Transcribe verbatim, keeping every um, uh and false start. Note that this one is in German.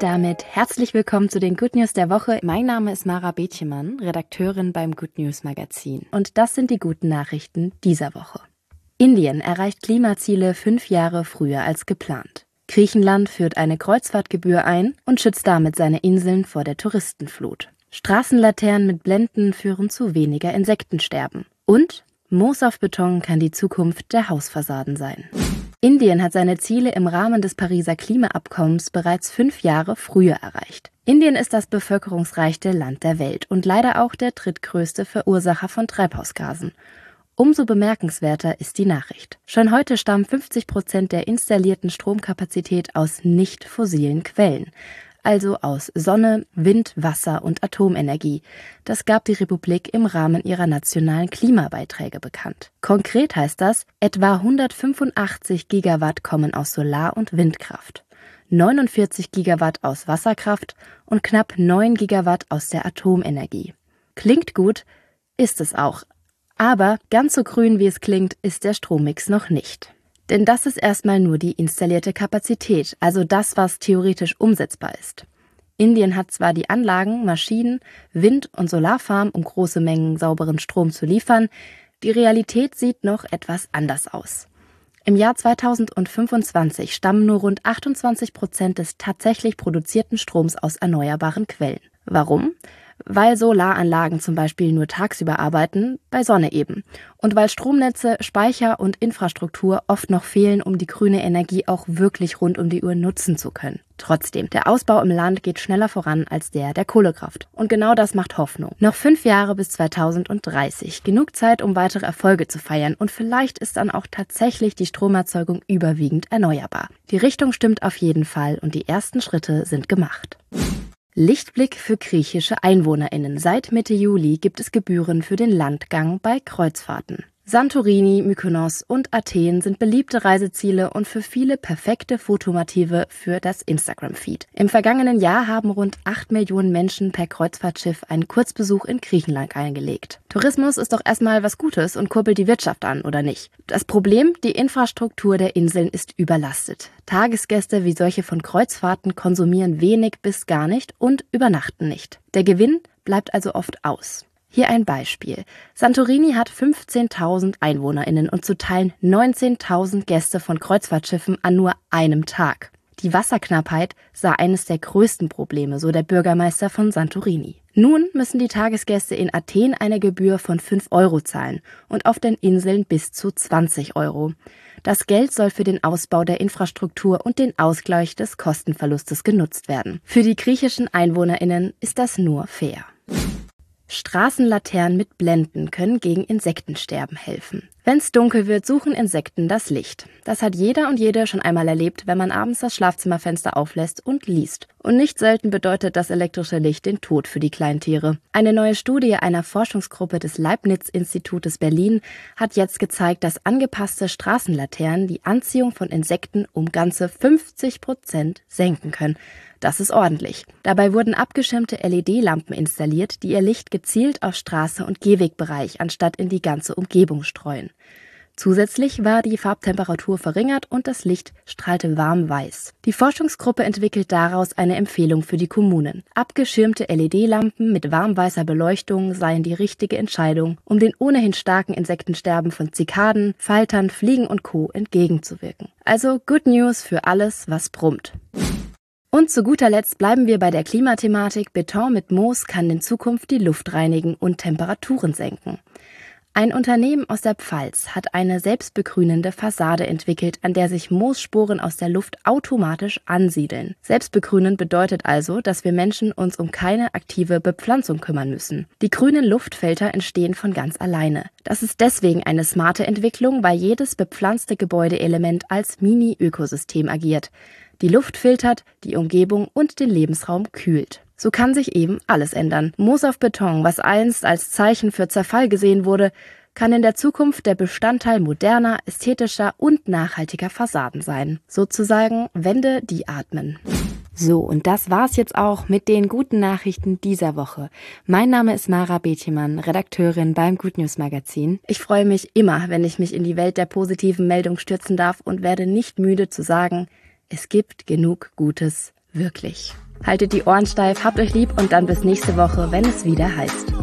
damit herzlich willkommen zu den Good News der Woche. Mein Name ist Mara Bethjemann, Redakteurin beim Good News Magazin. Und das sind die guten Nachrichten dieser Woche. Indien erreicht Klimaziele fünf Jahre früher als geplant. Griechenland führt eine Kreuzfahrtgebühr ein und schützt damit seine Inseln vor der Touristenflut. Straßenlaternen mit Blenden führen zu weniger Insektensterben. Und Moos auf Beton kann die Zukunft der Hausfassaden sein. Indien hat seine Ziele im Rahmen des Pariser Klimaabkommens bereits fünf Jahre früher erreicht. Indien ist das bevölkerungsreichste Land der Welt und leider auch der drittgrößte Verursacher von Treibhausgasen. Umso bemerkenswerter ist die Nachricht. Schon heute stammen fünfzig Prozent der installierten Stromkapazität aus nicht fossilen Quellen, also aus Sonne, Wind, Wasser und Atomenergie. Das gab die Republik im Rahmen ihrer nationalen Klimabeiträge bekannt. Konkret heißt das, etwa hundertfünfundachtzig Gigawatt kommen aus Solar- und Windkraft, neunundvierzig Gigawatt aus Wasserkraft und knapp neun Gigawatt aus der Atomenergie. Klingt gut, ist es auch. Aber ganz so grün, wie es klingt, ist der Strommix noch nicht. Denn das ist erstmal nur die installierte Kapazität, also das, was theoretisch umsetzbar ist. Indien hat zwar die Anlagen, Maschinen, Wind- und Solarfarmen, um große Mengen sauberen Strom zu liefern, die Realität sieht noch etwas anders aus. Im Jahr zweitausendfünfundzwanzig stammen nur rund achtundzwanzig Prozent des tatsächlich produzierten Stroms aus erneuerbaren Quellen. Warum? Weil Solaranlagen zum Beispiel nur tagsüber arbeiten, bei Sonne eben. Und weil Stromnetze, Speicher und Infrastruktur oft noch fehlen, um die grüne Energie auch wirklich rund um die Uhr nutzen zu können. Trotzdem, der Ausbau im Land geht schneller voran als der der Kohlekraft. Und genau das macht Hoffnung. Noch fünf Jahre bis zweitausenddreißig. Genug Zeit, um weitere Erfolge zu feiern. Und vielleicht ist dann auch tatsächlich die Stromerzeugung überwiegend erneuerbar. Die Richtung stimmt auf jeden Fall und die ersten Schritte sind gemacht. Lichtblick für griechische EinwohnerInnen. Seit Mitte Juli gibt es Gebühren für den Landgang bei Kreuzfahrten. Santorini, Mykonos und Athen sind beliebte Reiseziele und für viele perfekte Fotomotive für das Instagram-Feed. Im vergangenen Jahr haben rund acht Millionen Menschen per Kreuzfahrtschiff einen Kurzbesuch in Griechenland eingelegt. Tourismus ist doch erstmal was Gutes und kurbelt die Wirtschaft an, oder nicht? Das Problem, die Infrastruktur der Inseln ist überlastet. Tagesgäste wie solche von Kreuzfahrten konsumieren wenig bis gar nicht und übernachten nicht. Der Gewinn bleibt also oft aus. Hier ein Beispiel. Santorini hat fünfzehntausend EinwohnerInnen und zu Teilen neunzehntausend Gäste von Kreuzfahrtschiffen an nur einem Tag. Die Wasserknappheit sei eines der größten Probleme, so der Bürgermeister von Santorini. Nun müssen die Tagesgäste in Athen eine Gebühr von fünf Euro zahlen und auf den Inseln bis zu zwanzig Euro. Das Geld soll für den Ausbau der Infrastruktur und den Ausgleich des Kostenverlustes genutzt werden. Für die griechischen EinwohnerInnen ist das nur fair. Straßenlaternen mit Blenden können gegen Insektensterben helfen. Wenn's dunkel wird, suchen Insekten das Licht. Das hat jeder und jede schon einmal erlebt, wenn man abends das Schlafzimmerfenster auflässt und liest. Und nicht selten bedeutet das elektrische Licht den Tod für die Kleintiere. Eine neue Studie einer Forschungsgruppe des Leibniz-Institutes Berlin hat jetzt gezeigt, dass angepasste Straßenlaternen die Anziehung von Insekten um ganze fünfzig Prozent senken können. Das ist ordentlich. Dabei wurden abgeschirmte L E D-Lampen installiert, die ihr Licht gezielt auf Straße und Gehwegbereich anstatt in die ganze Umgebung streuen. Zusätzlich war die Farbtemperatur verringert und das Licht strahlte warm weiß. Die Forschungsgruppe entwickelt daraus eine Empfehlung für die Kommunen. Abgeschirmte L E D-Lampen mit warmweißer Beleuchtung seien die richtige Entscheidung, um den ohnehin starken Insektensterben von Zikaden, Faltern, Fliegen und Co. entgegenzuwirken. Also Good News für alles, was brummt. Und zu guter Letzt bleiben wir bei der Klimathematik. Beton mit Moos kann in Zukunft die Luft reinigen und Temperaturen senken. Ein Unternehmen aus der Pfalz hat eine selbstbegrünende Fassade entwickelt, an der sich Moossporen aus der Luft automatisch ansiedeln. Selbstbegrünen bedeutet also, dass wir Menschen uns um keine aktive Bepflanzung kümmern müssen. Die grünen Luftfilter entstehen von ganz alleine. Das ist deswegen eine smarte Entwicklung, weil jedes bepflanzte Gebäudeelement als Mini-Ökosystem agiert. Die Luft filtert, die Umgebung und den Lebensraum kühlt. So kann sich eben alles ändern. Moos auf Beton, was einst als Zeichen für Zerfall gesehen wurde, kann in der Zukunft der Bestandteil moderner, ästhetischer und nachhaltiger Fassaden sein. Sozusagen Wände, die atmen. So, und das war's jetzt auch mit den guten Nachrichten dieser Woche. Mein Name ist Mara Bethjemann, Redakteurin beim Good News Magazin. Ich freue mich immer, wenn ich mich in die Welt der positiven Meldung stürzen darf und werde nicht müde zu sagen, es gibt genug Gutes, wirklich. Haltet die Ohren steif, habt euch lieb und dann bis nächste Woche, wenn es wieder heißt